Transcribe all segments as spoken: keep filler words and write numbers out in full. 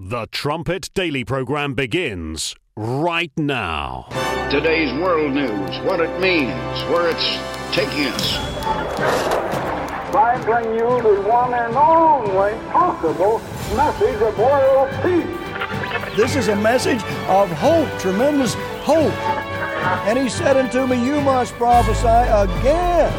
The Trumpet Daily program begins right now. Today's world news, what it means, where it's taking us. I bring you the one and only possible message of world peace. This is a message of hope, tremendous hope. And he said unto me, you must prophesy again.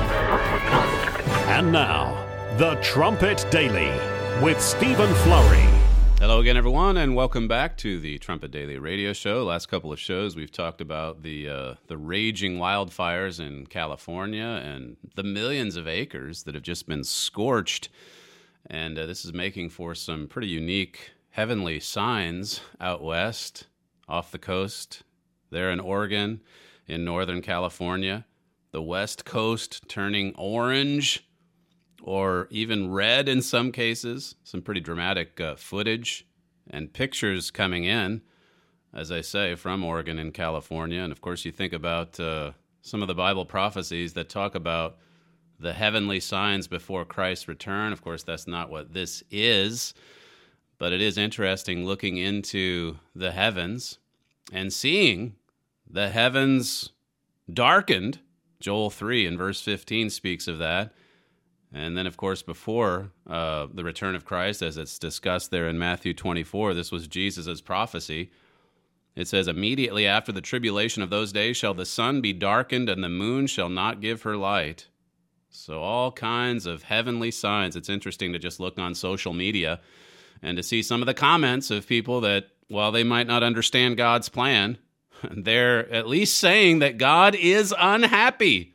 And now, The Trumpet Daily with Stephen Flurry. Hello again, everyone, and welcome back to the Trumpet Daily Radio Show. Last couple of shows, we've talked about the uh, the raging wildfires in California and the millions of acres that have just been scorched. And uh, this is making for some pretty unique heavenly signs out west, off the coast, there in Oregon, in Northern California. The West Coast turning orange, or even red in some cases. Some pretty dramatic uh, footage and pictures coming in, as I say, from Oregon and California. And of course, you think about uh, some of the Bible prophecies that talk about the heavenly signs before Christ's return. Of course, that's not what this is, but it is interesting looking into the heavens and seeing the heavens darkened. Joel three in verse fifteen speaks of that. And then, of course, before uh, the return of Christ, as it's discussed there in Matthew twenty-four, this was Jesus' prophecy. It says, immediately after the tribulation of those days shall the sun be darkened, and the moon shall not give her light. So all kinds of heavenly signs. It's interesting to just look on social media and to see some of the comments of people that, while they might not understand God's plan, they're at least saying that God is unhappy.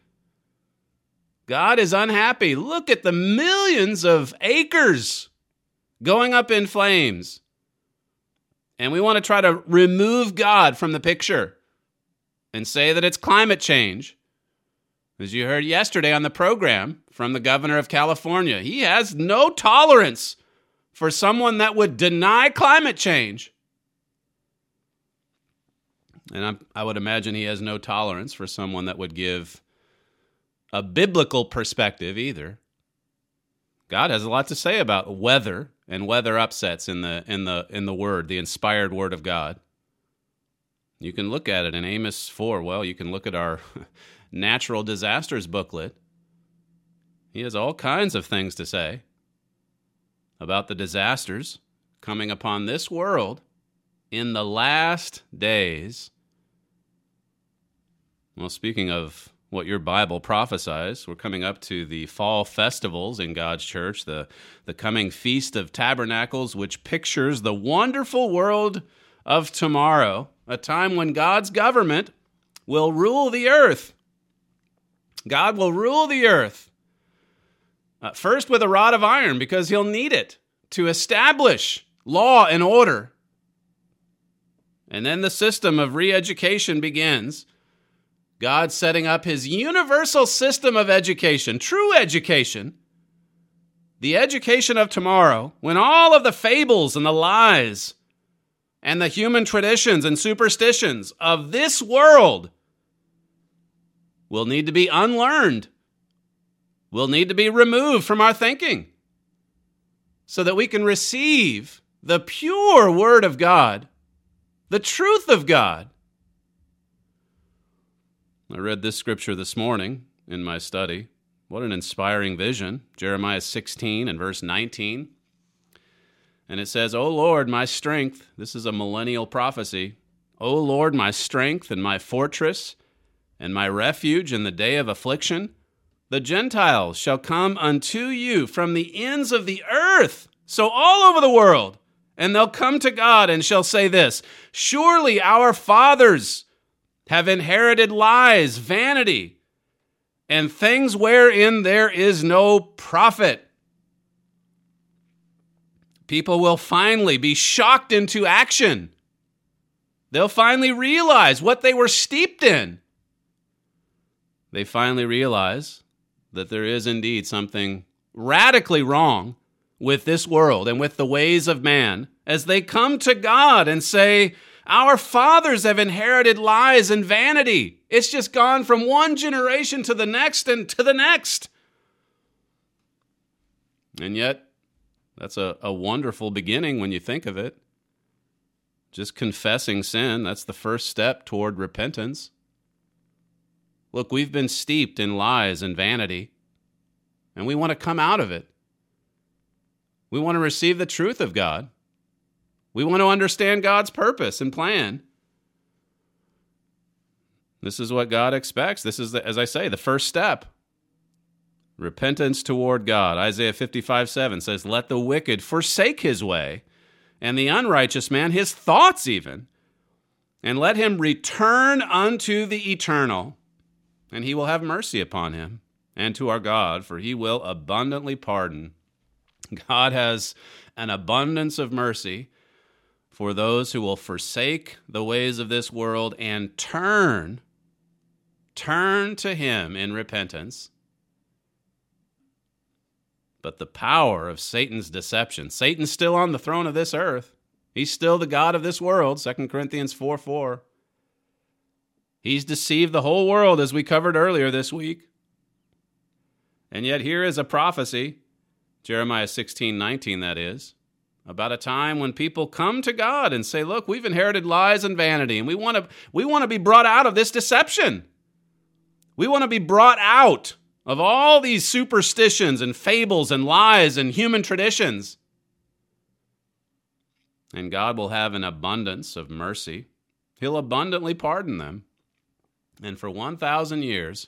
God is unhappy. Look at the millions of acres going up in flames. And we want to try to remove God from the picture and say that it's climate change. As you heard yesterday on the program from the governor of California, he has no tolerance for someone that would deny climate change. And I, I would imagine he has no tolerance for someone that would give a biblical perspective either. God has a lot to say about weather and weather upsets in the in the in the word, the inspired word of God. You can look at it in Amos four. Well, you can look at our natural disasters booklet. He has all kinds of things to say about the disasters coming upon this world in the last days. Well, speaking of what your Bible prophesies, we're coming up to the fall festivals in God's church, the, the coming Feast of Tabernacles, which pictures the wonderful world of tomorrow, a time when God's government will rule the earth. God will rule the earth, uh, first with a rod of iron, because he'll need it to establish law and order. And then the system of re-education begins. God setting up his universal system of education, true education, the education of tomorrow, when all of the fables and the lies and the human traditions and superstitions of this world will need to be unlearned, will need to be removed from our thinking, so that we can receive the pure Word of God, the truth of God. I read this scripture this morning in my study. What an inspiring vision. Jeremiah sixteen and verse nineteen. And it says, O Lord, my strength. This is a millennial prophecy. O Lord, my strength and my fortress and my refuge in the day of affliction. The Gentiles shall come unto you from the ends of the earth. So all over the world. And they'll come to God and shall say this, surely our fathers have inherited lies, vanity, and things wherein there is no profit. People will finally be shocked into action. They'll finally realize what they were steeped in. They finally realize that there is indeed something radically wrong with this world and with the ways of man, as they come to God and say, our fathers have inherited lies and vanity. It's just gone from one generation to the next and to the next. And yet, that's a, a wonderful beginning when you think of it. just confessing sin. That's the first step toward repentance. Look, we've been steeped in lies and vanity, and we want to come out of it. We want to receive the truth of God. We want to understand God's purpose and plan. This is what God expects. This is, the, as I say, the first step. Repentance toward God. Isaiah fifty-five seven says, "Let the wicked forsake his way, and the unrighteous man his thoughts even, and let him return unto the eternal, and he will have mercy upon him, and to our God, for he will abundantly pardon." God has an abundance of mercy for those who will forsake the ways of this world and turn, turn to him in repentance. But the power of Satan's deception, Satan's still on the throne of this earth. He's still the God of this world, Second Corinthians four four. He's deceived the whole world, as we covered earlier this week. And yet here is a prophecy, Jeremiah sixteen nineteen, that is, about a time when people come to God and say, look, we've inherited lies and vanity, and we want to we want to be brought out of this deception. We want to be brought out of all these superstitions and fables and lies and human traditions. And God will have an abundance of mercy. He'll abundantly pardon them. And for one thousand years,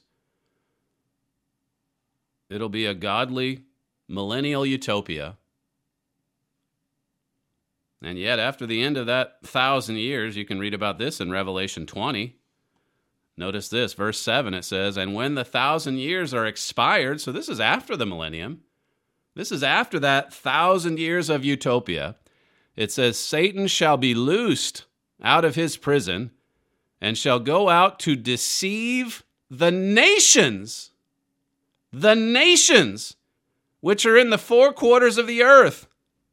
it'll be a godly millennial utopia. And yet, after the end of that thousand years, you can read about this in Revelation twenty. Notice this, verse seven, it says, "And when the thousand years are expired," so this is after the millennium, this is after that thousand years of utopia, it says, "Satan shall be loosed out of his prison and shall go out to deceive the nations, the nations which are in the four quarters of the earth."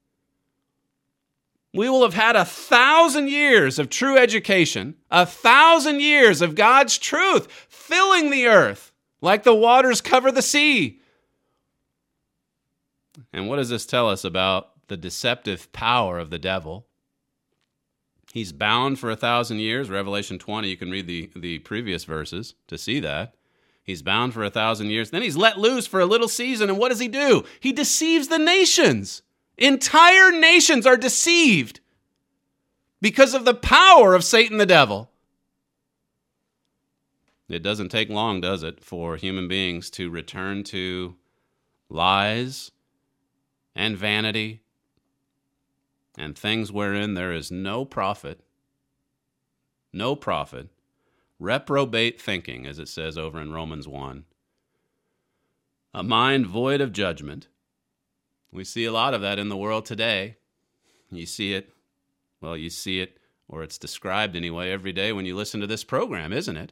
We will have had a thousand years of true education, a thousand years of God's truth filling the earth like the waters cover the sea. And what does this tell us about the deceptive power of the devil? He's bound for a thousand years. Revelation twenty, you can read the, the previous verses to see that. He's bound for a thousand years. Then he's let loose for a little season. And what does he do? He deceives the nations. Entire nations are deceived because of the power of Satan the devil. It doesn't take long, does it, for human beings to return to lies and vanity and things wherein there is no profit, no profit, reprobate thinking, as it says over in Romans one, a mind void of judgment. We see a lot of that in the world today. You see it, well, you see it, or it's described anyway, every day when you listen to this program, isn't it?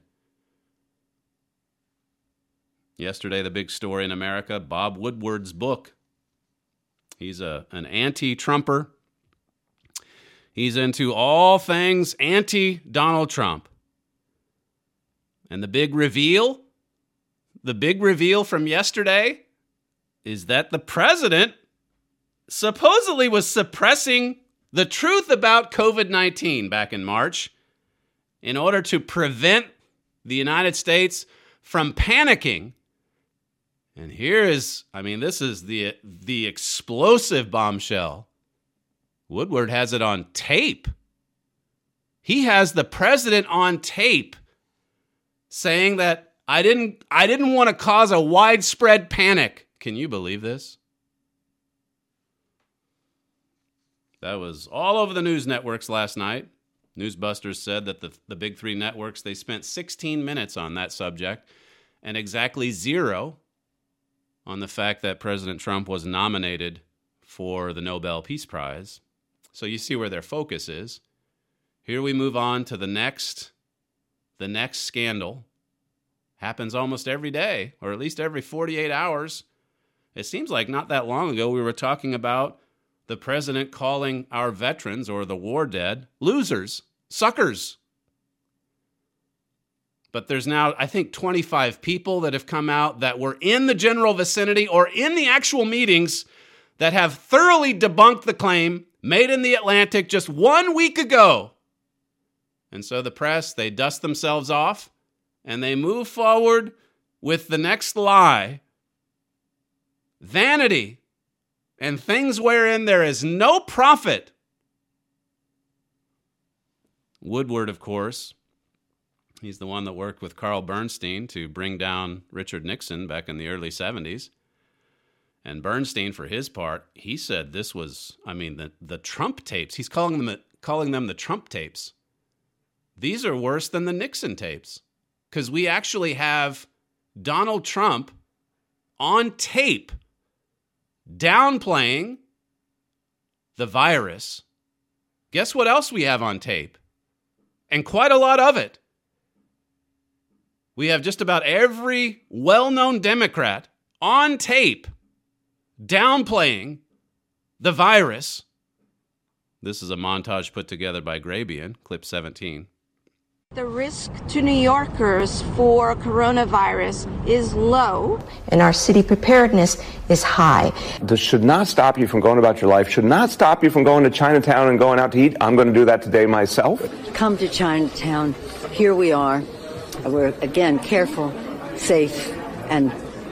Yesterday, the big story in America, Bob Woodward's book. He's a an anti-Trumper. He's into all things anti-Donald Trump. And the big reveal, the big reveal from yesterday is that the president supposedly was suppressing the truth about covid nineteen back in March in order to prevent the United States from panicking. And here is, I mean, this is the the explosive bombshell. Woodward has it on tape. He has the president on tape saying that I didn't I didn't want to cause a widespread panic. Can you believe this? That was all over the news networks last night. Newsbusters said that the, the big three networks, they spent sixteen minutes on that subject and exactly zero on the fact that President Trump was nominated for the Nobel Peace Prize. So you see where their focus is. Here we move on to the next, the next scandal. Happens almost every day, or at least every forty-eight hours. It seems like not that long ago we were talking about the president calling our veterans, or the war dead, losers, suckers. But there's now, I think, twenty-five people that have come out that were in the general vicinity or in the actual meetings that have thoroughly debunked the claim made in the Atlantic just one week ago And so the press, they dust themselves off and they move forward with the next lie. Vanity and things wherein there is no profit. Woodward, of course, he's the one that worked with Carl Bernstein to bring down Richard Nixon back in the early seventies. And Bernstein, for his part, he said this was, I mean, the, the Trump tapes. He's calling them, calling them the Trump tapes. These are worse than the Nixon tapes because we actually have Donald Trump on tape downplaying the virus. Guess what else we have on tape? And quite a lot of it. We have just about every well-known Democrat on tape downplaying the virus. This is a montage put together by Grabian, clip seventeen. The risk to New Yorkers for coronavirus is low, and our city preparedness is high. This should not stop you from going about your life, should not stop you from going to Chinatown and going out to eat. I'm going to do that today myself. Come to Chinatown. Here we are. We're, again, careful, safe, and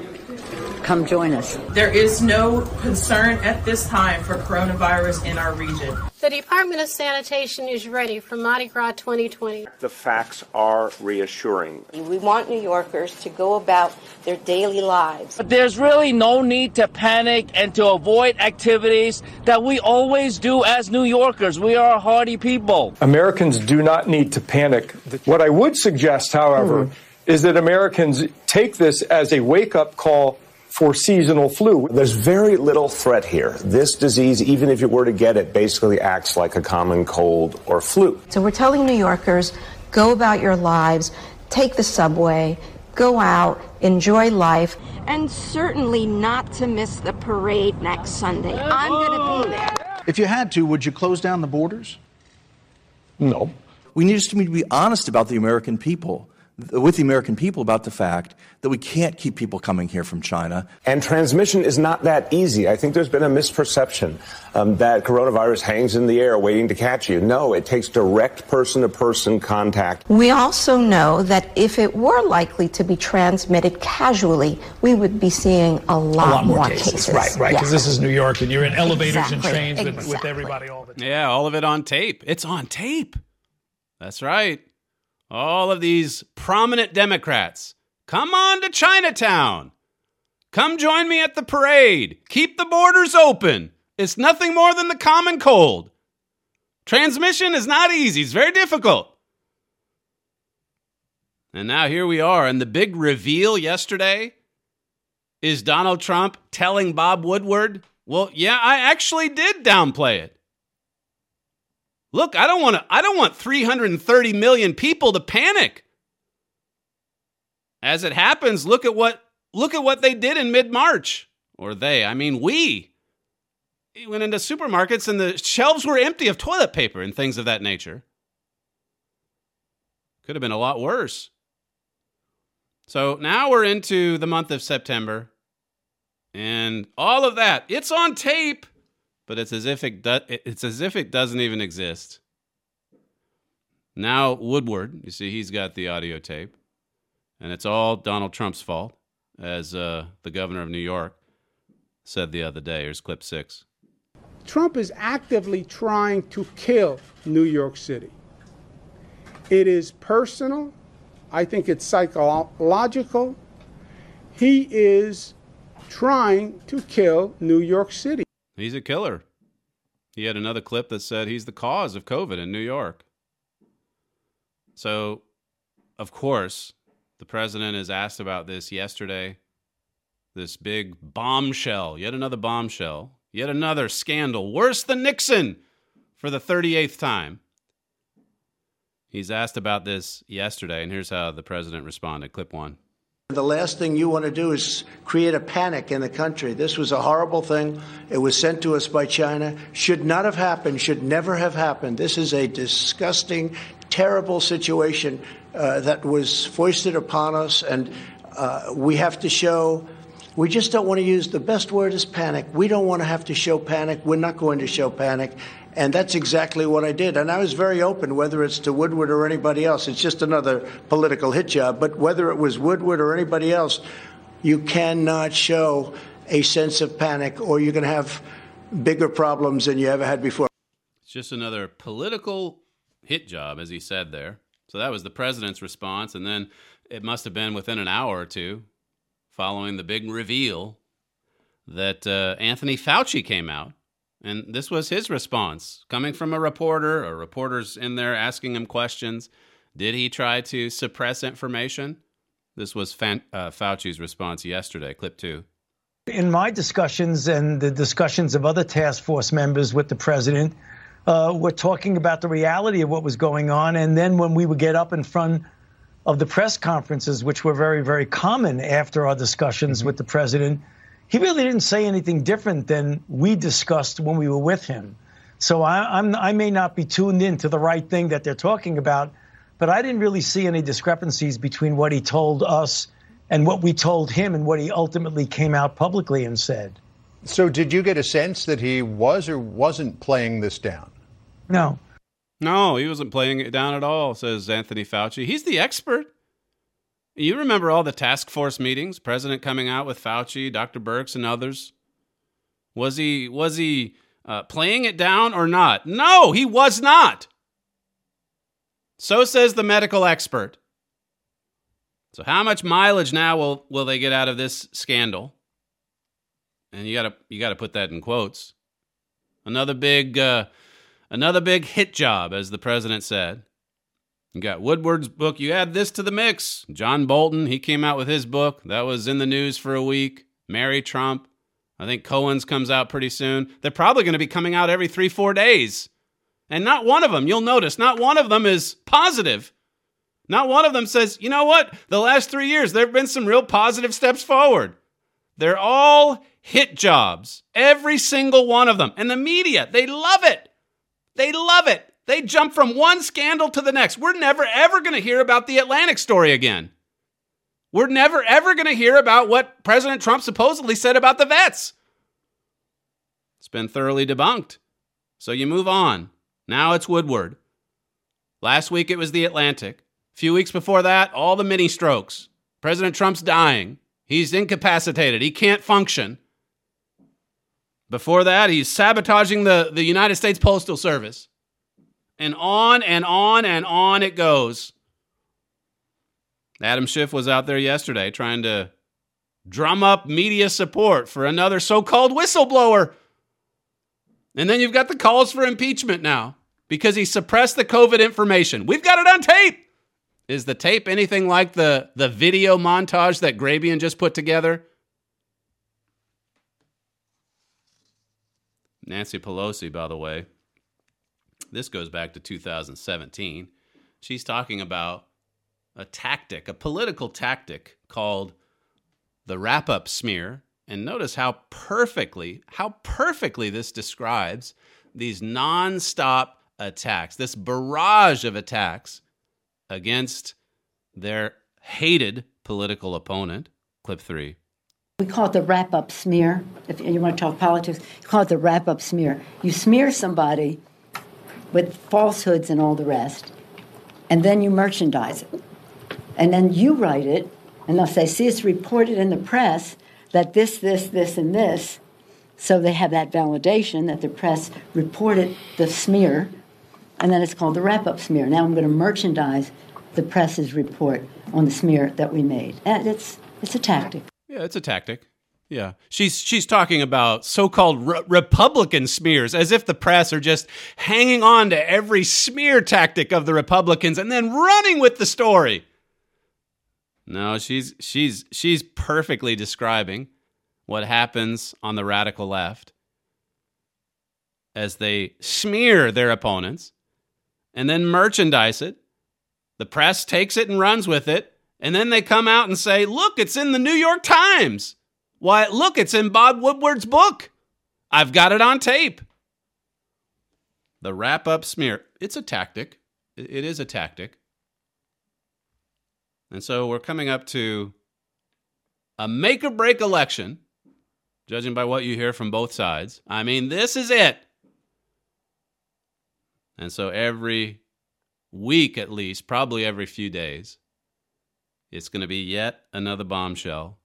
come join us. There is no concern at this time for coronavirus in our region. The Department of Sanitation is ready for Mardi Gras twenty twenty. The facts are reassuring. We want New Yorkers to go about their daily lives. But there's really no need to panic and to avoid activities that we always do as New Yorkers. We are a hardy people. Americans do not need to panic. What I would suggest, however, mm-hmm. is that Americans take this as a wake-up call for seasonal flu. There's very little threat here. This disease, even if you were to get it, basically acts like a common cold or flu. So we're telling New Yorkers, go about your lives, take the subway, go out, enjoy life, and certainly not to miss the parade next Sunday. I'm going to be there. If you had to, would you close down the borders? No. We need to be honest about the American people. with the American people about the fact that we can't keep people coming here from China. And transmission is not that easy. I think there's been a misperception um, that coronavirus hangs in the air waiting to catch you. No, it takes direct person-to-person contact. We also know that if it were likely to be transmitted casually, we would be seeing a lot, a lot more, more cases. cases. Right, right, because yeah. this is New York, and you're in elevators exactly. and trains with, exactly. with everybody all the time. Yeah, all of it on tape. It's on tape. That's right. All of these prominent Democrats. Come on to Chinatown. Come join me at the parade. Keep the borders open. It's nothing more than the common cold. Transmission is not easy. It's very difficult. And now here we are. And the big reveal yesterday is Donald Trump telling Bob Woodward, well, yeah, I actually did downplay it. Look, I don't want to I don't want three hundred thirty million people to panic. As it happens, look at what look at what they did in mid-March. Or they, I mean we. We went into supermarkets and the shelves were empty of toilet paper and things of that nature. Could have been a lot worse. So now we're into the month of September. And all of that, it's on tape. But it's as if it do- it's as if it doesn't even exist. Now Woodward, you see, he's got the audio tape, and it's all Donald Trump's fault, as uh, the governor of New York said the other day. Here's clip six. Trump is actively trying to kill New York City. It is personal. I think it's psychological. He is trying to kill New York City. He's a killer. He had another clip that said he's the cause of COVID in New York. So, of course, the president is asked about this yesterday. This big bombshell, yet another bombshell, yet another scandal, worse than Nixon for the thirty-eighth time. He's asked about this yesterday, and here's how the president responded. Clip one. The last thing you want to do is create a panic in the country. This was a horrible thing. It was sent to us by China. Should not have happened, should never have happened. This is a disgusting, terrible situation uh, that was foisted upon us, and uh, we have to show, we just don't want to use, the best word is panic. We don't want to have to show panic. We're not going to show panic. And that's exactly what I did. And I was very open, whether it's to Woodward or anybody else. It's just another political hit job. But whether it was Woodward or anybody else, you cannot show a sense of panic, or you're going to have bigger problems than you ever had before. It's just another political hit job, as he said there. So that was the president's response. And then it must have been within an hour or two, following the big reveal, that uh, Anthony Fauci came out. And this was his response, coming from a reporter, or reporters in there asking him questions. Did he try to suppress information? This was Fan- uh, Fauci's response yesterday, clip two. In my discussions and the discussions of other task force members with the president, uh, we're talking about the reality of what was going on. And then when we would get up in front of the press conferences, which were very, very common after our discussions mm-hmm. with the president, he really didn't say anything different than we discussed when we were with him. So I, I'm, I may not be tuned in to the right thing that they're talking about, but I didn't really see any discrepancies between what he told us and what we told him and what he ultimately came out publicly and said. So did you get a sense that he was or wasn't playing this down? No. No, he wasn't playing it down at all, says Anthony Fauci. He's the expert. You remember all the task force meetings, president coming out with Fauci, Doctor Birx, and others. Was he was he uh, playing it down or not? No, he was not. So says the medical expert. So how much mileage now will, will they get out of this scandal? And you gotta you gotta put that in quotes. Another big uh, another big hit job, as the president said. You got Woodward's book. You add this to the mix. John Bolton, he came out with his book. That was in the news for a week. Mary Trump. I think Cohen's comes out pretty soon. They're probably going to be coming out every three, four days. And not one of them, you'll notice, not one of them is positive. Not one of them says, you know what? The last three years, there have been some real positive steps forward. They're all hit jobs. Every single one of them. And the media, they love it. They love it. They jump from one scandal to the next. We're never, ever going to hear about the Atlantic story again. We're never, ever going to hear about what President Trump supposedly said about the vets. It's been thoroughly debunked. So you move on. Now it's Woodward. Last week it was the Atlantic. A few weeks before that, all the mini strokes. President Trump's dying. He's incapacitated. He can't function. Before that, he's sabotaging the, the United States Postal Service. And on and on and on it goes. Adam Schiff was out there yesterday trying to drum up media support for another so-called whistleblower. And then you've got the calls for impeachment now because he suppressed the COVID information. We've got it on tape. Is the tape anything like the, the video montage that Grabian just put together? Nancy Pelosi, by the way, this goes back to two thousand seventeen. She's talking about a tactic, a political tactic called the wrap-up smear. And notice how perfectly, how perfectly this describes these non-stop attacks, this barrage of attacks against their hated political opponent. Clip three. We call it the wrap-up smear. If you want to talk politics, you call it the wrap-up smear. You smear somebody with falsehoods and all the rest, and then you merchandise it. And then you write it, and they'll say, see, it's reported in the press that this, this, this, and this. So they have that validation that the press reported the smear, and then it's called the wrap-up smear. Now I'm going to merchandise the press's report on the smear that we made. And it's it's a tactic. Yeah, it's a tactic. Yeah. She's she's talking about so-called re- Republican smears, as if the press are just hanging on to every smear tactic of the Republicans and then running with the story. No, she's she's she's perfectly describing what happens on the radical left as they smear their opponents and then merchandise it. The press takes it and runs with it, and then they come out and say, look, it's in the New York Times. Why, look, it's in Bob Woodward's book. I've got it on tape. The wrap-up smear. It's a tactic. It is a tactic. And so we're coming up to a make-or-break election, judging by what you hear from both sides. I mean, this is it. And so every week at least, probably every few days, it's going to be yet another bombshell,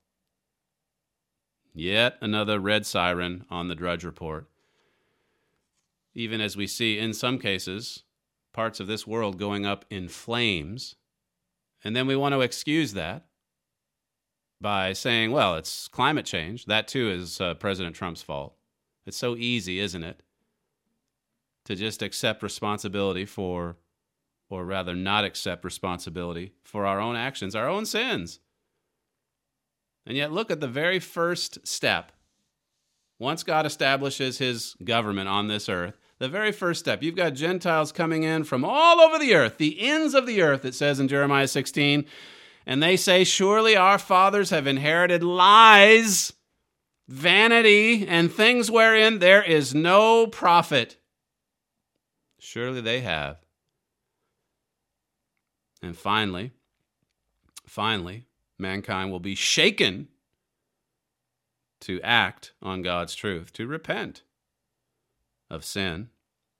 yet another red siren on the Drudge Report. Even as we see, in some cases, parts of this world going up in flames. And then we want to excuse that by saying, well, it's climate change. That, too, is uh, President Trump's fault. It's so easy, isn't it, to just accept responsibility for, or rather not accept responsibility for our own actions, our own sins. And yet look at the very first step. Once God establishes his government on this earth, the very first step, you've got Gentiles coming in from all over the earth, the ends of the earth, it says in Jeremiah sixteen, and they say, surely our fathers have inherited lies, vanity, and things wherein there is no profit. Surely they have. And finally, finally, mankind will be shaken to act on God's truth, to repent of sin.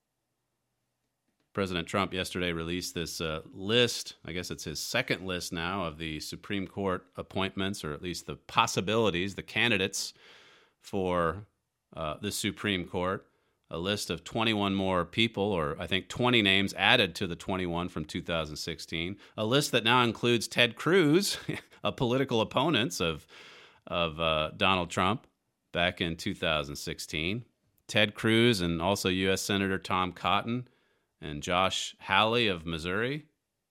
President Trump yesterday released this uh, list, I guess it's his second list now, of the Supreme Court appointments, or at least the possibilities, the candidates for uh, the Supreme Court. A list of twenty-one more people, or I think twenty names added to the twenty-one from two thousand sixteen. A list that now includes Ted Cruz, a political opponent of, of uh, Donald Trump back in two thousand sixteen. Ted Cruz and also U S Senator Tom Cotton and Josh Hawley of Missouri.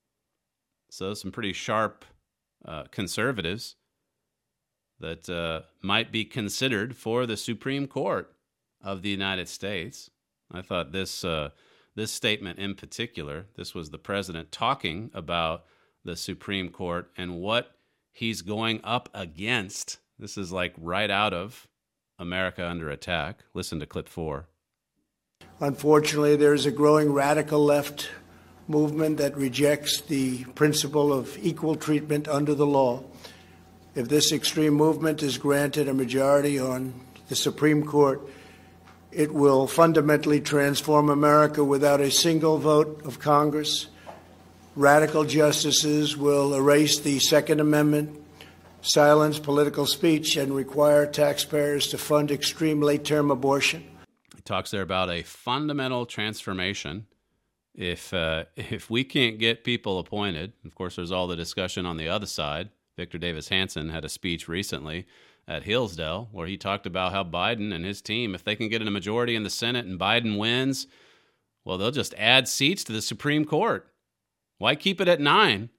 So some pretty sharp uh, conservatives that uh, might be considered for the Supreme Court of the United States. I thought this uh, this statement in particular, this was the president talking about the Supreme Court and what he's going up against. This is like right out of America Under Attack. Listen to clip four. Unfortunately, there is a growing radical left movement that rejects the principle of equal treatment under the law. If this extreme movement is granted a majority on the Supreme Court, it will fundamentally transform America without a single vote of Congress. Radical justices will erase the Second Amendment, silence political speech, and require taxpayers to fund extreme late-term abortion. He talks there about a fundamental transformation. If uh, if we can't get people appointed, of course, there's all the discussion on the other side. Victor Davis Hanson had a speech recently at Hillsdale where he talked about how Biden and his team, if they can get a majority in the Senate and Biden wins, well, they'll just add seats to the Supreme Court. Why keep it at nine?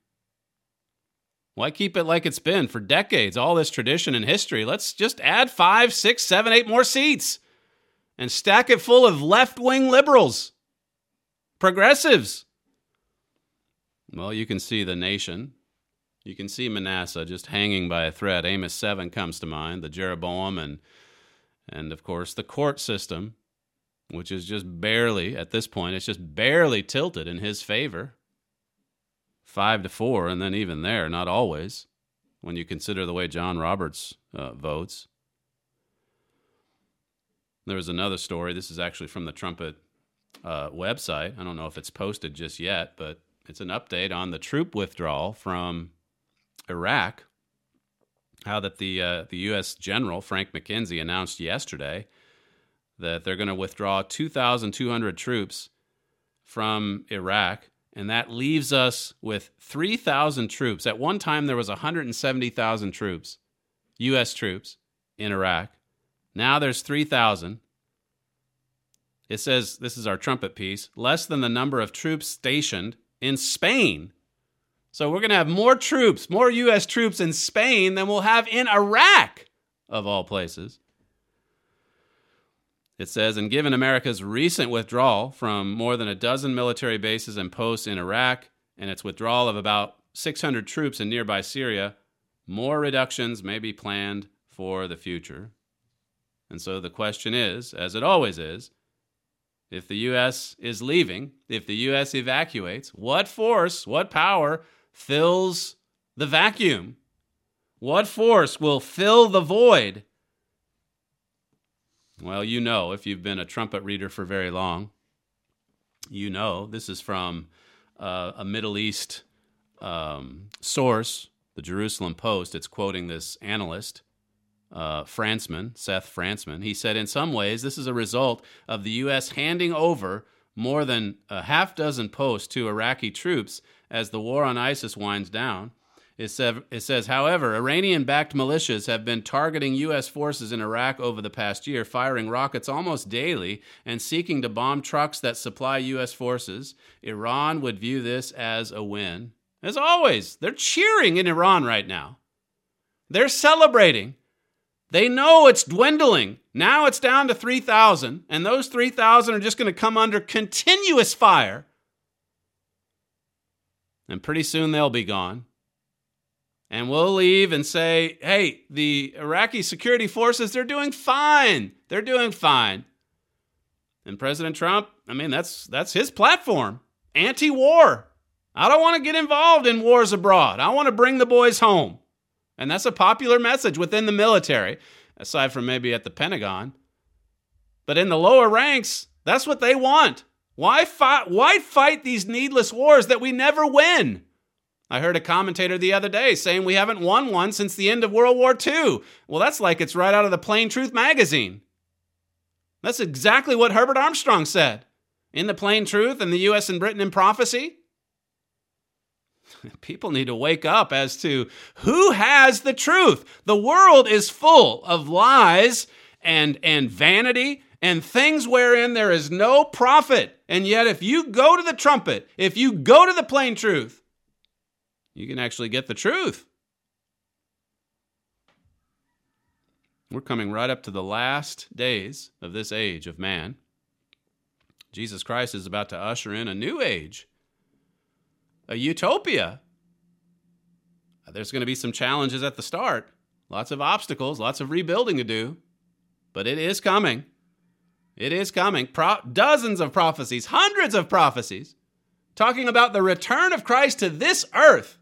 Why keep it like it's been for decades, all this tradition and history? Let's just add five, six, seven, eight more seats and stack it full of left-wing liberals, progressives. Well, you can see the nation. You can see Manasseh just hanging by a thread. Amos seven comes to mind, the Jeroboam, and, and of course, the court system, which is just barely, at this point, it's just barely tilted in his favor. Five to four, and then even there, not always, when you consider the way John Roberts uh, votes. There was another story. This is actually from the Trumpet uh, website. I don't know if it's posted just yet, but it's an update on the troop withdrawal from Iraq. How that the uh, the U S General, Frank McKenzie, announced yesterday that they're going to withdraw two thousand two hundred troops from Iraq. And that leaves us with three thousand troops. At one time, there was one hundred seventy thousand troops, U S troops, in Iraq. Now there's three thousand. It says, this is our trumpet piece, less than the number of troops stationed in Spain. So we're going to have more troops, more U S troops in Spain than we'll have in Iraq, of all places. It says, and given America's recent withdrawal from more than a dozen military bases and posts in Iraq and its withdrawal of about six hundred troops in nearby Syria, more reductions may be planned for the future. And so the question is, as it always is, if the U S is leaving, if the U S evacuates, what force, what power fills the vacuum? What force will fill the void? Well, you know, if you've been a trumpet reader for very long, you know, this is from uh, a Middle East um, source, the Jerusalem Post. It's quoting this analyst, uh, Fransman, Seth Fransman. He said, in some ways, this is a result of the U S handing over more than a half dozen posts to Iraqi troops as the war on ISIS winds down. It, said, it says, however, Iranian-backed militias have been targeting U S forces in Iraq over the past year, firing rockets almost daily and seeking to bomb trucks that supply U S forces. Iran would view this as a win. As always, they're cheering in Iran right now. They're celebrating. They know it's dwindling. Now it's down to three thousand, and those three thousand are just going to come under continuous fire. And pretty soon they'll be gone. And we'll leave and say, hey, the Iraqi security forces, they're doing fine. They're doing fine. And President Trump, I mean, that's that's his platform. Anti-war. I don't want to get involved in wars abroad. I want to bring the boys home. And that's a popular message within the military, aside from maybe at the Pentagon. But in the lower ranks, that's what they want. Why fight, why fight these needless wars that we never win? I heard a commentator the other day saying we haven't won one since the end of World War Two. Well, that's like it's right out of the Plain Truth magazine. That's exactly what Herbert Armstrong said in the Plain Truth and the U S and Britain in Prophecy. People need to wake up as to who has the truth. The world is full of lies and, and vanity and things wherein there is no profit. And yet if you go to the trumpet, if you go to the Plain Truth, you can actually get the truth. We're coming right up to the last days of this age of man. Jesus Christ is about to usher in a new age, a utopia. There's going to be some challenges at the start, lots of obstacles, lots of rebuilding to do, but it is coming. It is coming. Pro- dozens of prophecies, hundreds of prophecies, talking about the return of Christ to this earth.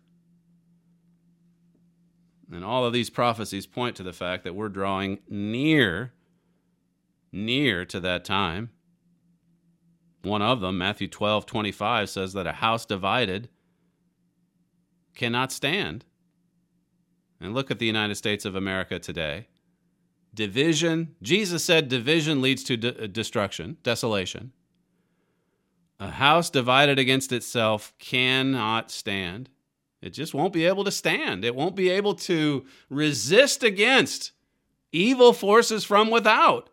And all of these prophecies point to the fact that we're drawing near, near to that time. One of them, Matthew twelve twenty-five, says that a house divided cannot stand. And look at the United States of America today. Division, Jesus said division leads to de- destruction, desolation. A house divided against itself cannot stand. It just won't be able to stand. It won't be able to resist against evil forces from without.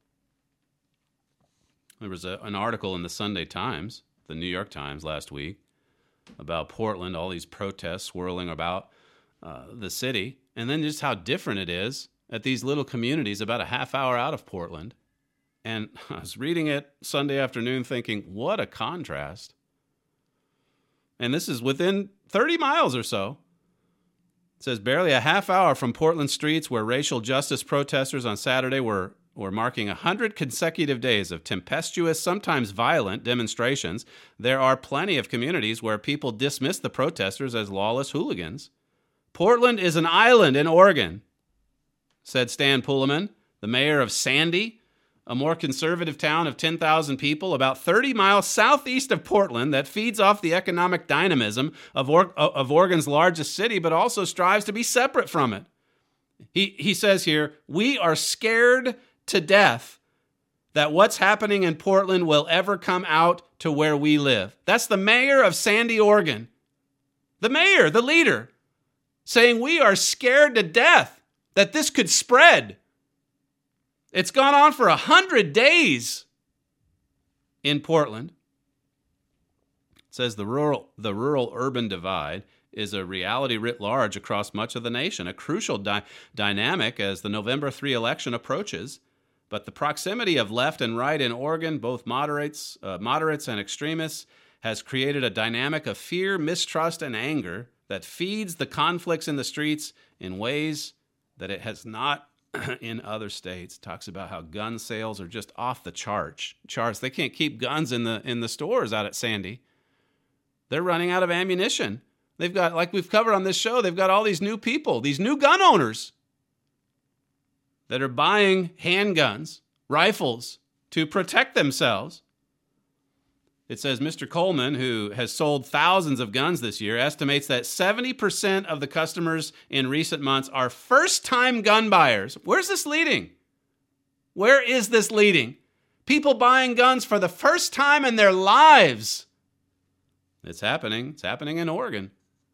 There was a, an article in the Sunday Times, the New York Times last week, about Portland, all these protests swirling about uh, the city, and then just how different it is at these little communities about a half hour out of Portland. And I was reading it Sunday afternoon thinking, what a contrast. And this is within thirty miles or so. It says barely a half hour from Portland streets where racial justice protesters on Saturday were, were marking one hundred consecutive days of tempestuous, sometimes violent demonstrations. There are plenty of communities where people dismiss the protesters as lawless hooligans. Portland is an island in Oregon, said Stan Pullman, the mayor of Sandy, a more conservative town of ten thousand people about thirty miles southeast of Portland that feeds off the economic dynamism of, or- of Oregon's largest city, but also strives to be separate from it. He, he says here, we are scared to death that what's happening in Portland will ever come out to where we live. That's the mayor of Sandy, Oregon. The mayor, the leader, saying we are scared to death that this could spread. It's gone on for a hundred days in Portland. It says the rural, the rural-urban divide is a reality writ large across much of the nation, a crucial di- dynamic as the November third election approaches. But the proximity of left and right in Oregon, both moderates, uh, moderates and extremists, has created a dynamic of fear, mistrust, and anger that feeds the conflicts in the streets in ways that it has not in other states. It talks about how gun sales are just off the charts. Charts. They can't keep guns in the in the stores out at Sandy. They're running out of ammunition. They've got, like we've covered on this show, they've got all these new people, these new gun owners that are buying handguns, rifles to protect themselves. It says Mister Coleman, who has sold thousands of guns this year, estimates that seventy percent of the customers in recent months are first-time gun buyers. Where's this leading? Where is this leading? People buying guns for the first time in their lives. It's happening. It's happening in Oregon.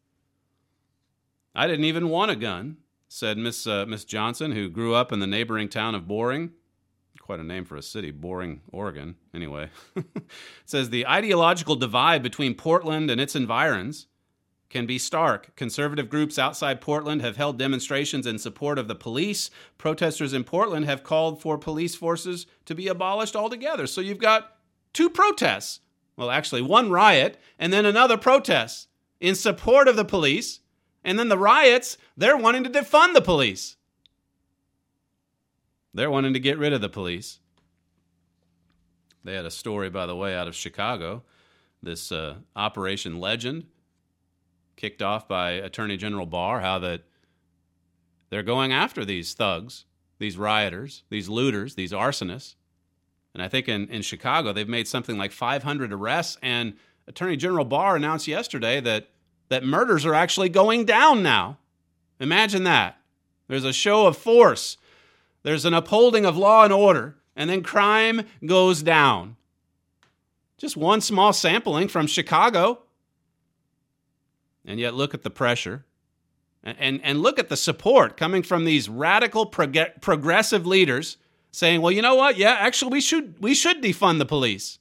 I didn't even want a gun, said Miss uh, Miss Johnson, who grew up in the neighboring town of Boring. Quite a name for a city, Boring, Oregon. Anyway, it says the ideological divide between Portland and its environs can be stark. Conservative groups outside Portland have held demonstrations in support of the police. Protesters in Portland have called for police forces to be abolished altogether. So you've got two protests. Well, actually, one riot and then another protest in support of the police. And then the riots, they're wanting to defund the police. They're wanting to get rid of the police. They had a story, by the way, out of Chicago. This uh, Operation Legend, kicked off by Attorney General Barr, how that they're going after these thugs, these rioters, these looters, these arsonists. And I think in, in Chicago, they've made something like five hundred arrests. And Attorney General Barr announced yesterday that, that murders are actually going down now. Imagine that. There's a show of force. There's an upholding of law and order, and then crime goes down. Just one small sampling from Chicago. And yet look at the pressure. And, and, and look at the support coming from these radical prog- progressive leaders saying, well, you know what? Yeah, actually, we should, we should defund the police.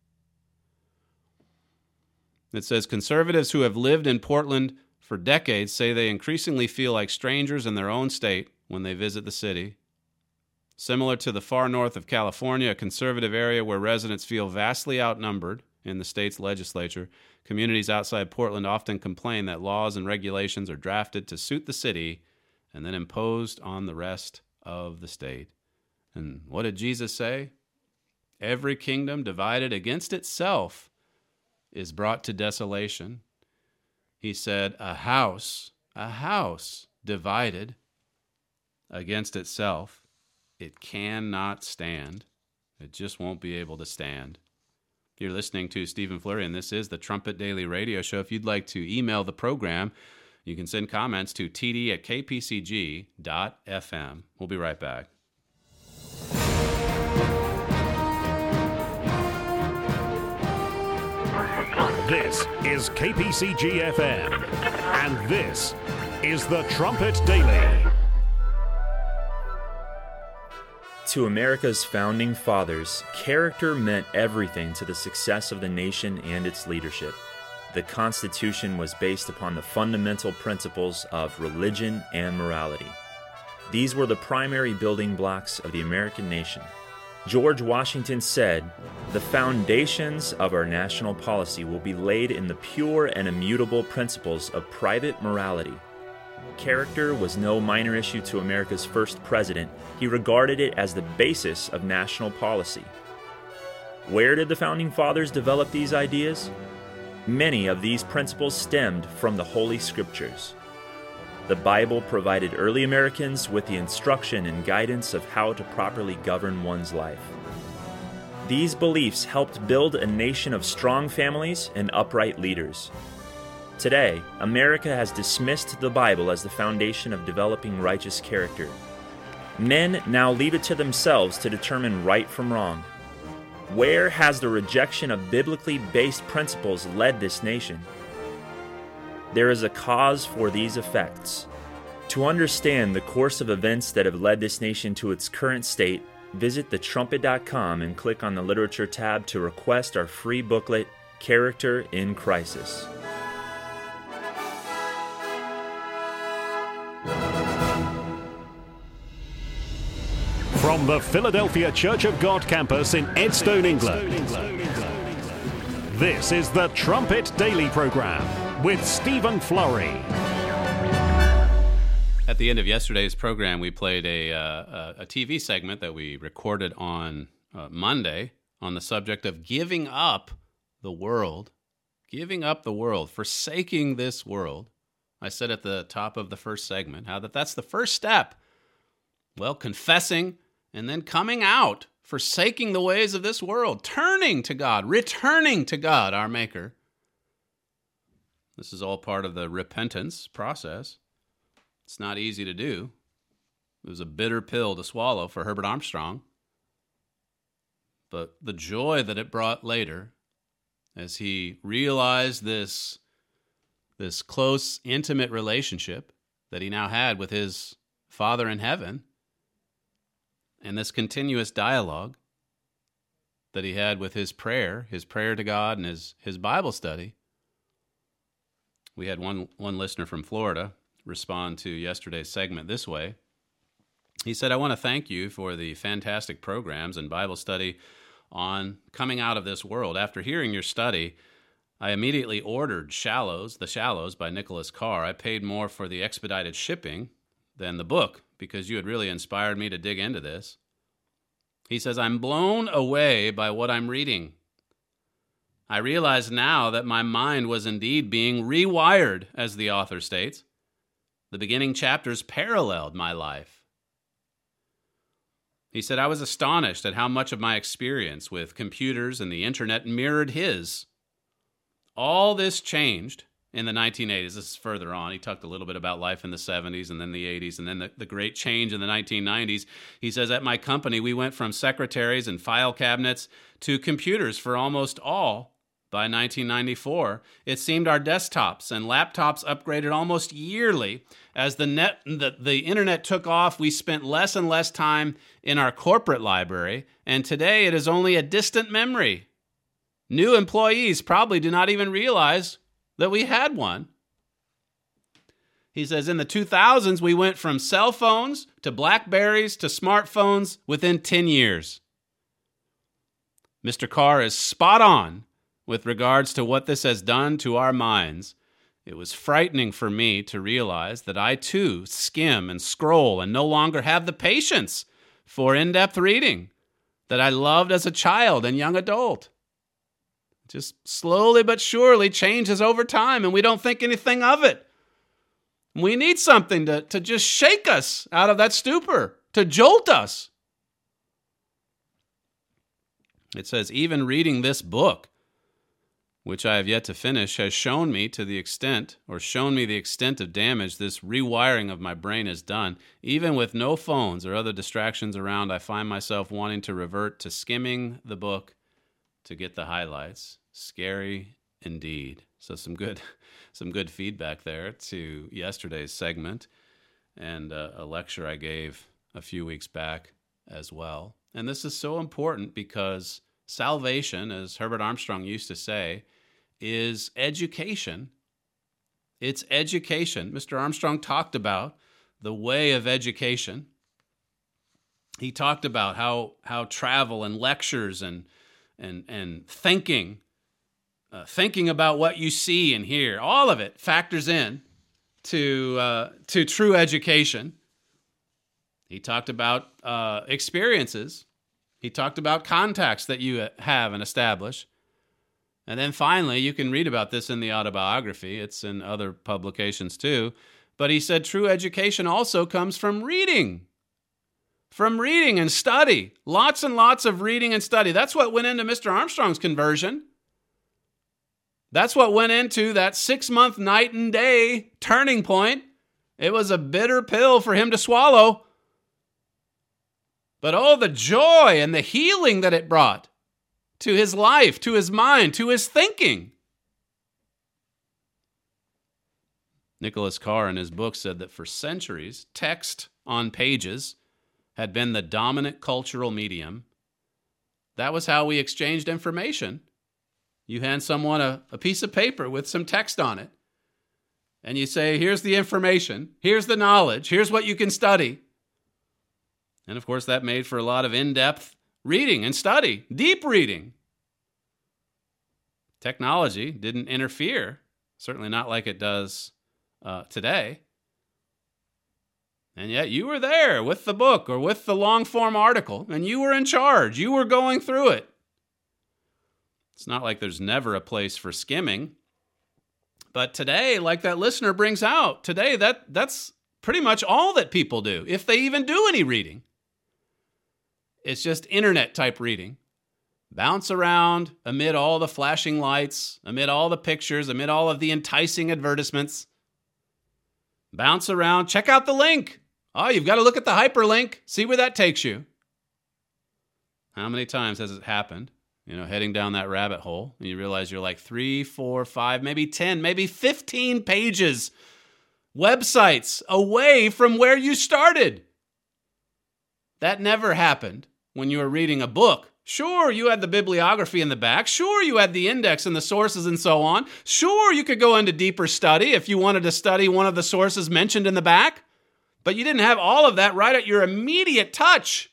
It says conservatives who have lived in Portland for decades say they increasingly feel like strangers in their own state when they visit the city. Similar to the far north of California, a conservative area where residents feel vastly outnumbered in the state's legislature, communities outside Portland often complain that laws and regulations are drafted to suit the city and then imposed on the rest of the state. And what did Jesus say? Every kingdom divided against itself is brought to desolation. He said, a house, a house divided against itself, it cannot stand. It just won't be able to stand. You're listening to Stephen Flurry, and this is the Trumpet Daily Radio Show. If you'd like to email the program, you can send comments to t d at k p c g dot f m. We'll be right back. This is K P C G F M, and this is the Trumpet Daily. To America's founding fathers, character meant everything to the success of the nation and its leadership. The Constitution was based upon the fundamental principles of religion and morality. These were the primary building blocks of the American nation. George Washington said, "The foundations of our national policy will be laid in the pure and immutable principles of private morality." Character was no minor issue to America's first president. He regarded it as the basis of national policy. Where did the Founding Fathers develop these ideas? Many of these principles stemmed from the Holy Scriptures. The Bible provided early Americans with the instruction and guidance of how to properly govern one's life. These beliefs helped build a nation of strong families and upright leaders. Today, America has dismissed the Bible as the foundation of developing righteous character. Men now leave it to themselves to determine right from wrong. Where has the rejection of biblically based principles led this nation? There is a cause for these effects. To understand the course of events that have led this nation to its current state, visit the trumpet dot com and click on the Literature tab to request our free booklet, Character in Crisis. From the Philadelphia Church of God campus in Edstone, England, this is the Trumpet Daily Program with Stephen Flurry. At the end of yesterday's program, we played a, uh, a T V segment that we recorded on uh, Monday on the subject of giving up the world, giving up the world, forsaking this world. I said at the top of the first segment how that that's the first step. Well, confessing and then coming out forsaking the ways of this world, turning to God, returning to God, our Maker. This is all part of the repentance process. It's not easy to do. It was a bitter pill to swallow for Herbert Armstrong. But the joy that it brought later, as he realized this, this close, intimate relationship that he now had with his Father in heaven, and this continuous dialogue that he had with his prayer, his prayer to God and his, his Bible study. We had one, one listener from Florida respond to yesterday's segment this way. He said, I want to thank you for the fantastic programs and Bible study on coming out of this world. After hearing your study, I immediately ordered Shallows, The Shallows by Nicholas Carr. I paid more for the expedited shipping than the book because you had really inspired me to dig into this. He says, I'm blown away by what I'm reading. I realize now that my mind was indeed being rewired, as the author states. The beginning chapters paralleled my life. He said, I was astonished at how much of my experience with computers and the internet mirrored his. All this changed in the nineteen eighties. This is further on. He talked a little bit about life in the seventies and then the eighties and then the, the great change in the nineteen nineties. He says, at my company, we went from secretaries and file cabinets to computers for almost all. By nineteen ninety-four, it seemed our desktops and laptops upgraded almost yearly. As the net, the, the internet took off, we spent less and less time in our corporate library, and today it is only a distant memory. New employees probably do not even realize that we had one. He says, in the two thousands, we went from cell phones to BlackBerries to smartphones within ten years. Mister Carr is spot on with regards to what this has done to our minds. It was frightening for me to realize that I too skim and scroll and no longer have the patience for in-depth reading that I loved as a child and young adult. Just slowly but surely changes over time, and we don't think anything of it. We need something to, to just shake us out of that stupor, to jolt us. It says, even reading this book, which I have yet to finish, has shown me to the extent, or shown me the extent of damage this rewiring of my brain has done. Even with no phones or other distractions around, I find myself wanting to revert to skimming the book to get the highlights. Scary indeed. So some good, some good feedback there to yesterday's segment and uh, a lecture I gave a few weeks back as well. And this is so important because salvation, as Herbert Armstrong used to say, is education. It's education. Mister Armstrong talked about the way of education. He talked about how how travel and lectures and and and thinking, uh, thinking about what you see and hear, all of it factors in to uh, to true education. He talked about uh, experiences. He talked about contacts that you have and establish. And then finally, you can read about this in the autobiography. It's in other publications too. But he said true education also comes from reading. From reading and study. Lots and lots of reading and study. That's what went into Mister Armstrong's conversion. That's what went into that six-month night and day turning point. It was a bitter pill for him to swallow. But oh, the joy and the healing that it brought to his life, to his mind, to his thinking. Nicholas Carr in his book said that for centuries, text on pages had been the dominant cultural medium. That was how we exchanged information. You hand someone a, a piece of paper with some text on it, and you say, here's the information, here's the knowledge, here's what you can study. And of course, that made for a lot of in-depth reading and study, deep reading. Technology didn't interfere, certainly not like it does uh, today. And yet you were there with the book or with the long-form article, and you were in charge. You were going through it. It's not like there's never a place for skimming. But today, like that listener brings out, today that that's pretty much all that people do, if they even do any reading. It's just internet type reading. Bounce around amid all the flashing lights, amid all the pictures, amid all of the enticing advertisements. Bounce around, check out the link. Oh, you've got to look at the hyperlink, see where that takes you. How many times has it happened? You know, heading down that rabbit hole, and you realize you're like three, four, five, maybe ten, maybe fifteen pages, websites away from where you started. That never happened when you were reading a book. Sure, you had the bibliography in the back. Sure, you had the index and the sources and so on. Sure, you could go into deeper study if you wanted to study one of the sources mentioned in the back. But you didn't have all of that right at your immediate touch.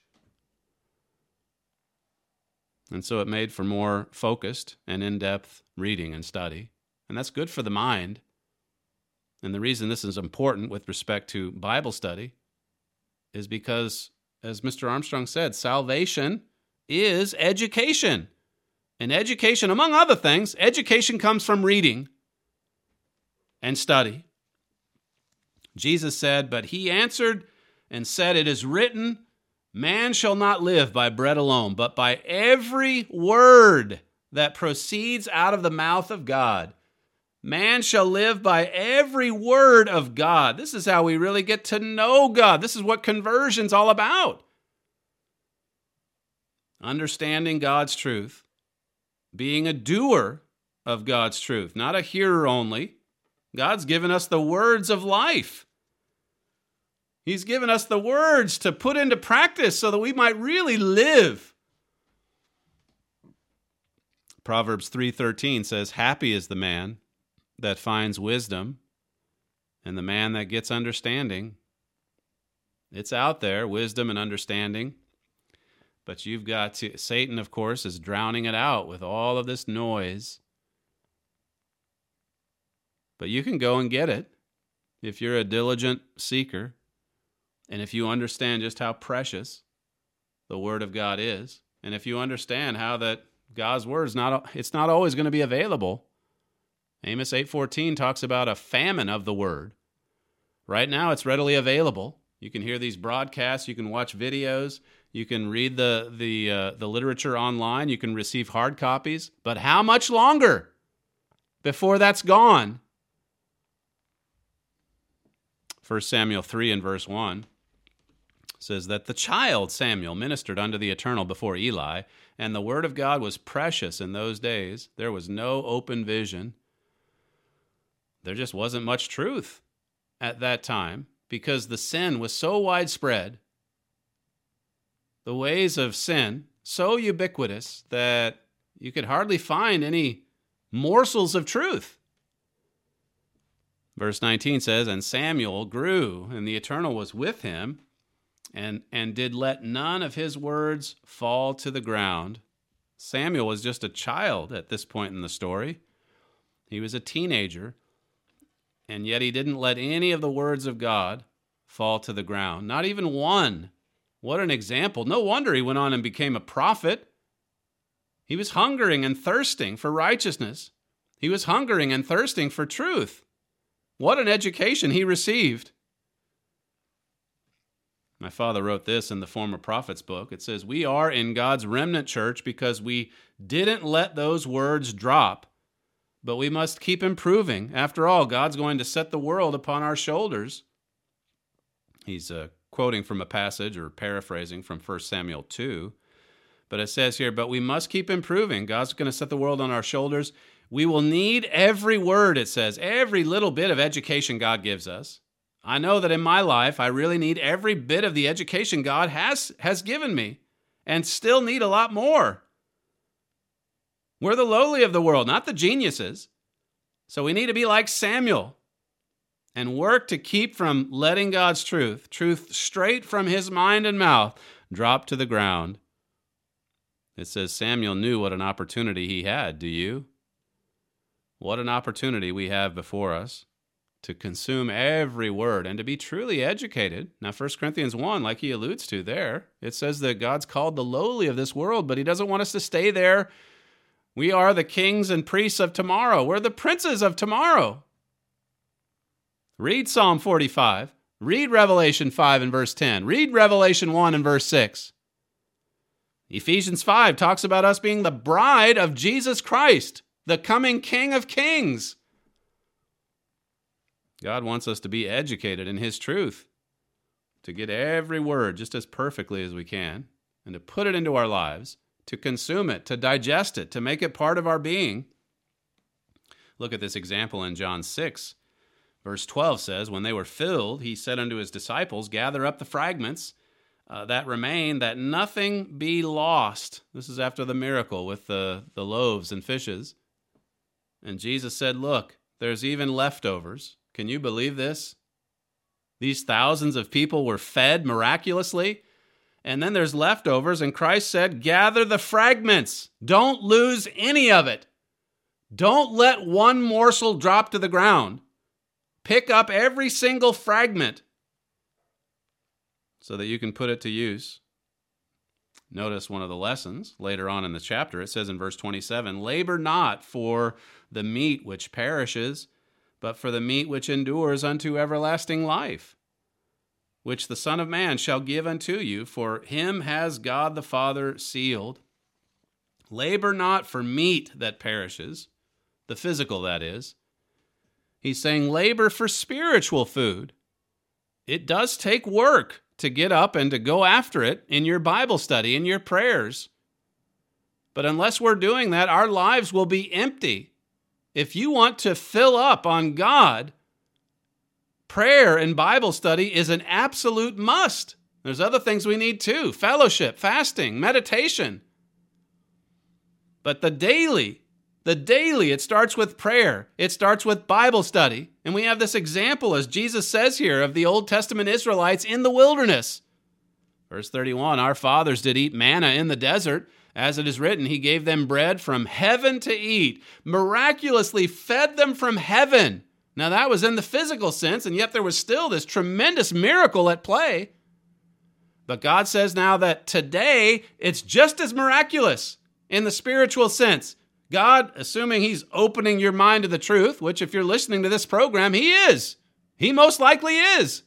And so it made for more focused and in-depth reading and study. And that's good for the mind. And the reason this is important with respect to Bible study is because, as Mister Armstrong said, salvation is education. And education, among other things, education comes from reading and study. Jesus said, "But he answered and said, it is written, man shall not live by bread alone, but by every word that proceeds out of the mouth of God." Man shall live by every word of God. This is how we really get to know God. This is what conversion's all about. Understanding God's truth, being a doer of God's truth, not a hearer only. God's given us the words of life. He's given us the words to put into practice so that we might really live. Proverbs three thirteen says, "Happy is the man that finds wisdom and the man that gets understanding." It's out there, wisdom and understanding. But you've got to, Satan, of course, is drowning it out with all of this noise. But you can go and get it if you're a diligent seeker and if you understand just how precious the Word of God is, and if you understand how that God's Word is not, it's not always going to be available. Amos eight fourteen talks about a famine of the Word. Right now it's readily available. You can hear these broadcasts, you can watch videos, you can read the the uh, the literature online, you can receive hard copies. But how much longer before that's gone? First Samuel three and verse one says that the child Samuel ministered unto the Eternal before Eli, and the word of God was precious in those days. There was no open vision. There just wasn't much truth at that time because the sin was so widespread, the ways of sin so ubiquitous that you could hardly find any morsels of truth. Verse nineteen says, "And Samuel grew, and the Eternal was with him, and, and did let none of his words fall to the ground." Samuel was just a child at this point in the story. He was a teenager, and yet he didn't let any of the words of God fall to the ground, not even one. What an example. No wonder he went on and became a prophet. He was hungering and thirsting for righteousness. He was hungering and thirsting for truth. What an education he received. My father wrote this in the Former Prophets book. It says, "We are in God's remnant church because we didn't let those words drop, but we must keep improving. After all, God's going to set the world upon our shoulders." He's uh, quoting from a passage or paraphrasing from First Samuel two. But it says here, "But we must keep improving. God's going to set the world on our shoulders. We will need every word," it says, every little bit of education God gives us. I know that in my life, I really need every bit of the education God has, has given me and still need a lot more. We're the lowly of the world, not the geniuses. So we need to be like Samuel and work to keep from letting God's truth, truth straight from his mind and mouth, drop to the ground. It says Samuel knew what an opportunity he had. Do you? What an opportunity we have before us to consume every word and to be truly educated. Now, First Corinthians one, like he alludes to there, it says that God's called the lowly of this world, but he doesn't want us to stay there. We are the kings and priests of tomorrow. We're the princes of tomorrow. Read Psalm forty-five. Read Revelation five and verse ten. Read Revelation one and verse six. Ephesians five talks about us being the bride of Jesus Christ, the coming King of Kings. God wants us to be educated in his truth, to get every word just as perfectly as we can, and to put it into our lives, to consume it, to digest it, to make it part of our being. Look at this example in John six. Verse twelve says, when they were filled, he said unto his disciples, gather up the fragments uh, that remain, that nothing be lost. This is after the miracle with the, the loaves and fishes. And Jesus said, look, there's even leftovers. Can you believe this? These thousands of people were fed miraculously, and then there's leftovers, and Christ said, gather the fragments. Don't lose any of it. Don't let one morsel drop to the ground. Pick up every single fragment so that you can put it to use. Notice one of the lessons later on in the chapter. It says in verse twenty-seven, labor not for the meat which perishes, but for the meat which endures unto everlasting life, which the Son of Man shall give unto you, for him has God the Father sealed. Labor not for meat that perishes, the physical that is. He's saying labor for spiritual food. It does take work to get up and to go after it in your Bible study, in your prayers. But unless we're doing that, our lives will be empty. If you want to fill up on God, prayer and Bible study is an absolute must. There's other things we need too. Fellowship, fasting, meditation. But the daily, the daily, it starts with prayer. It starts with Bible study. And we have this example, as Jesus says here, of the Old Testament Israelites in the wilderness. Verse thirty-one, our fathers did eat manna in the desert. As it is written, he gave them bread from heaven to eat, miraculously fed them from heaven. Now that was in the physical sense, and yet there was still this tremendous miracle at play. But God says now that today it's just as miraculous in the spiritual sense. God, assuming he's opening your mind to the truth, which if you're listening to this program, he is. He most likely is.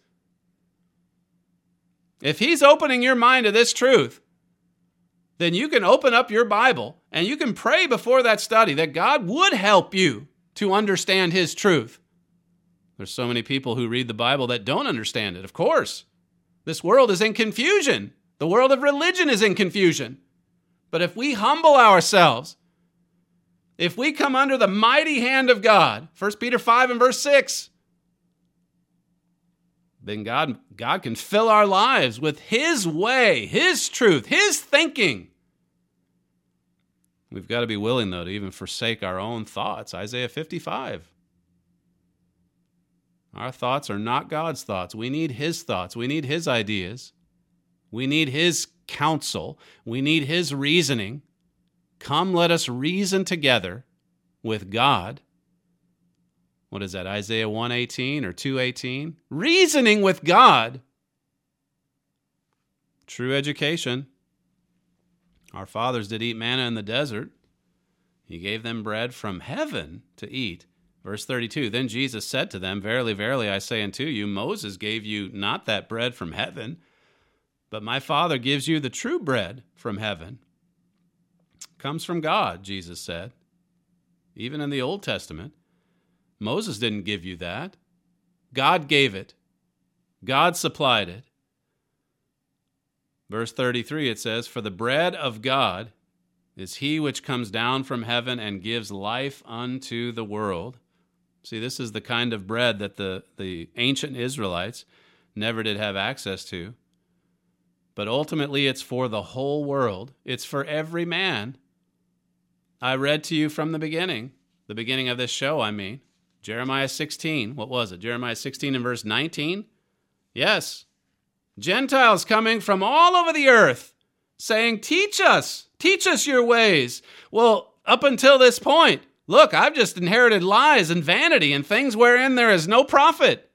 If he's opening your mind to this truth, then you can open up your Bible and you can pray before that study that God would help you to understand his truth. There's so many people who read the Bible that don't understand it, of course. This world is in confusion. The world of religion is in confusion. But if we humble ourselves, if we come under the mighty hand of God, First Peter five and verse six, then God, God can fill our lives with his way, his truth, his thinking. We've got to be willing, though, to even forsake our own thoughts. Isaiah fifty-five. Our thoughts are not God's thoughts. We need his thoughts. We need his ideas. We need his counsel. We need his reasoning. Come, let us reason together with God. What is that, Isaiah one eighteen or two eighteen? Reasoning with God. True education. Our fathers did eat manna in the desert. He gave them bread from heaven to eat. Verse thirty-two, then Jesus said to them, verily, verily, I say unto you, Moses gave you not that bread from heaven, but my Father gives you the true bread from heaven. Comes from God, Jesus said. Even in the Old Testament, Moses didn't give you that. God gave it. God supplied it. Verse thirty-three, it says, for the bread of God is he which comes down from heaven and gives life unto the world. See, this is the kind of bread that the, the ancient Israelites never did have access to. But ultimately, it's for the whole world. It's for every man. I read to you from the beginning, the beginning of this show, I mean, Jeremiah sixteen. What was it? Jeremiah sixteen and verse nineteen? Yes. Gentiles coming from all over the earth saying, teach us, teach us your ways. Well, up until this point, look, I've just inherited lies and vanity and things wherein there is no profit.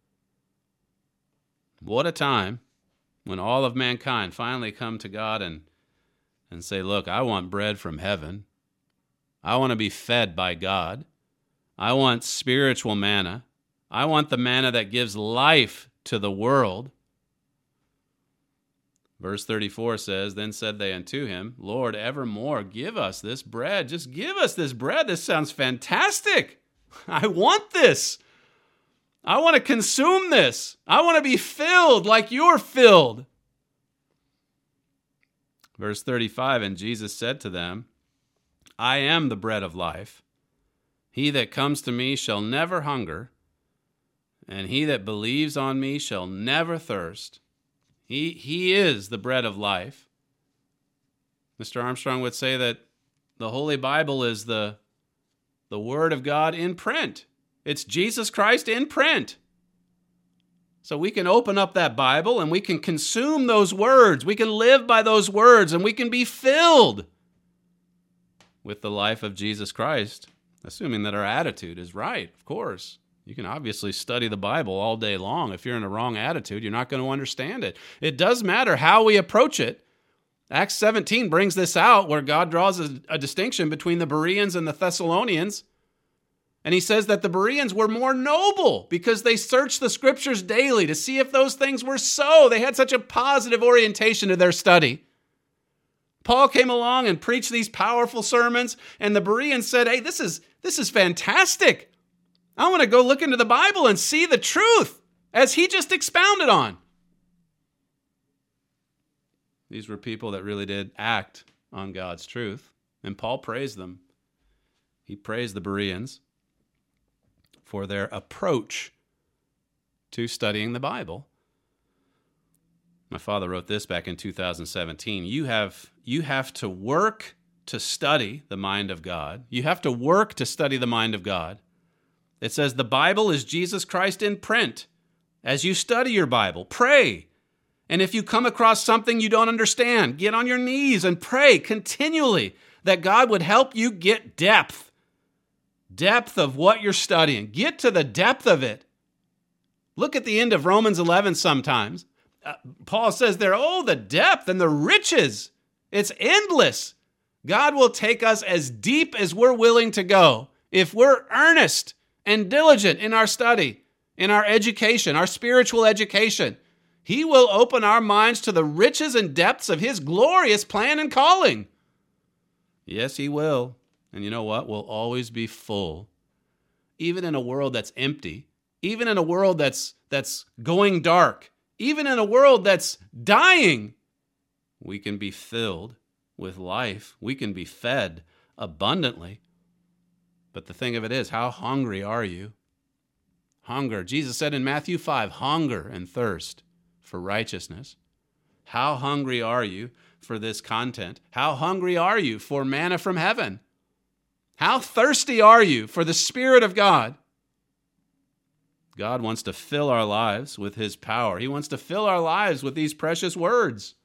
What a time when all of mankind finally come to God and, and say, look, I want bread from heaven. I want to be fed by God. I want spiritual manna. I want the manna that gives life to the world. Verse thirty-four says, Then said they unto him, Lord, evermore give us this bread. Just give us this bread. This sounds fantastic. I want this. I want to consume this. I want to be filled like you're filled. Verse thirty-five, And Jesus said to them, I am the bread of life. He that comes to me shall never hunger, and he that believes on me shall never thirst. He, he is the bread of life. Mister Armstrong would say that the Holy Bible is the, the Word of God in print. It's Jesus Christ in print. So we can open up that Bible and we can consume those words. We can live by those words and we can be filled with the life of Jesus Christ, assuming that our attitude is right, of course. You can obviously study the Bible all day long. If you're in a wrong attitude, you're not going to understand it. It does matter how we approach it. Acts seventeen brings this out, where God draws a, a distinction between the Bereans and the Thessalonians. And he says that the Bereans were more noble because they searched the Scriptures daily to see if those things were so. They had such a positive orientation to their study. Paul came along and preached these powerful sermons, and the Bereans said, hey, this is, this is fantastic. I want to go look into the Bible and see the truth as he just expounded on. These were people that really did act on God's truth, and Paul praised them. He praised the Bereans for their approach to studying the Bible. My father wrote this back in two thousand seventeen. You have, you have to work to study the mind of God. You have to work to study the mind of God. It says the Bible is Jesus Christ in print. As you study your Bible, pray. And if you come across something you don't understand, get on your knees and pray continually that God would help you get depth. Depth of what you're studying. Get to the depth of it. Look at the end of Romans eleven sometimes. Uh, Paul says there, oh, the depth and the riches. It's endless. God will take us as deep as we're willing to go if we're earnest and diligent in our study, in our education, our spiritual education. He will open our minds to the riches and depths of his glorious plan and calling. Yes, he will. And you know what? We'll always be full. Even in a world that's empty, even in a world that's that's going dark, even in a world that's dying, we can be filled with life. We can be fed abundantly. But the thing of it is, how hungry are you? Hunger. Jesus said in Matthew five, hunger and thirst for righteousness. How hungry are you for this content? How hungry are you for manna from heaven? How thirsty are you for the Spirit of God? God wants to fill our lives with his power. He wants to fill our lives with these precious words.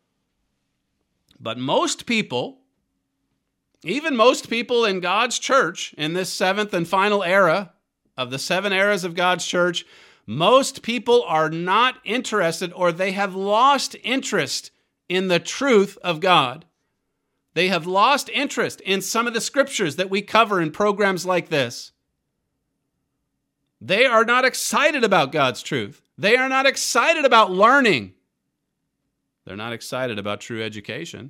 But most people, even most people in God's church, in this seventh and final era of the seven eras of God's church, most people are not interested, or they have lost interest in the truth of God. They have lost interest in some of the scriptures that we cover in programs like this. They are not excited about God's truth. They are not excited about learning. They're not excited about true education.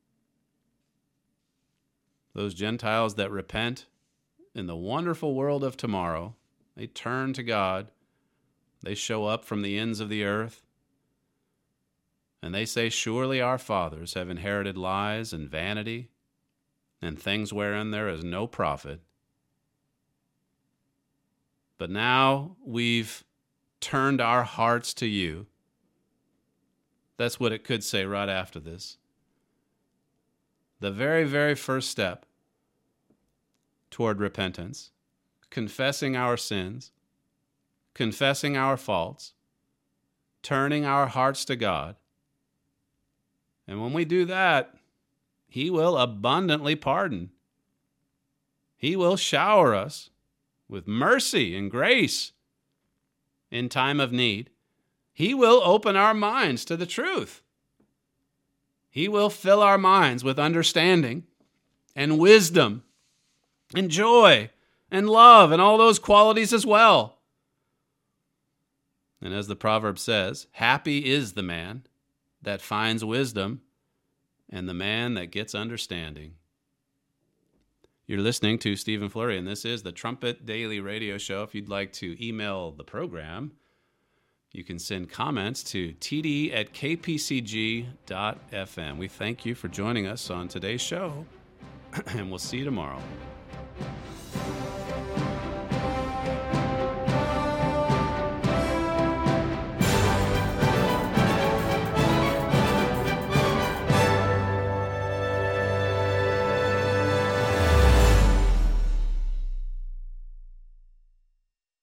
Those Gentiles that repent in the wonderful world of tomorrow, they turn to God. They show up from the ends of the earth. And they say, surely our fathers have inherited lies and vanity and things wherein there is no profit. But now we've turned our hearts to you. That's what it could say right after this. The very, very first step toward repentance, confessing our sins, confessing our faults, turning our hearts to God. And when we do that, he will abundantly pardon. He will shower us with mercy and grace in time of need. He will open our minds to the truth. He will fill our minds with understanding and wisdom and joy and love and all those qualities as well. And as the proverb says, happy is the man that finds wisdom and the man that gets understanding. You're listening to Stephen Flurry, and this is the Trumpet Daily Radio Show. If you'd like to email the program, you can send comments to t d at k p c g dot f m. We thank you for joining us on today's show, and we'll see you tomorrow.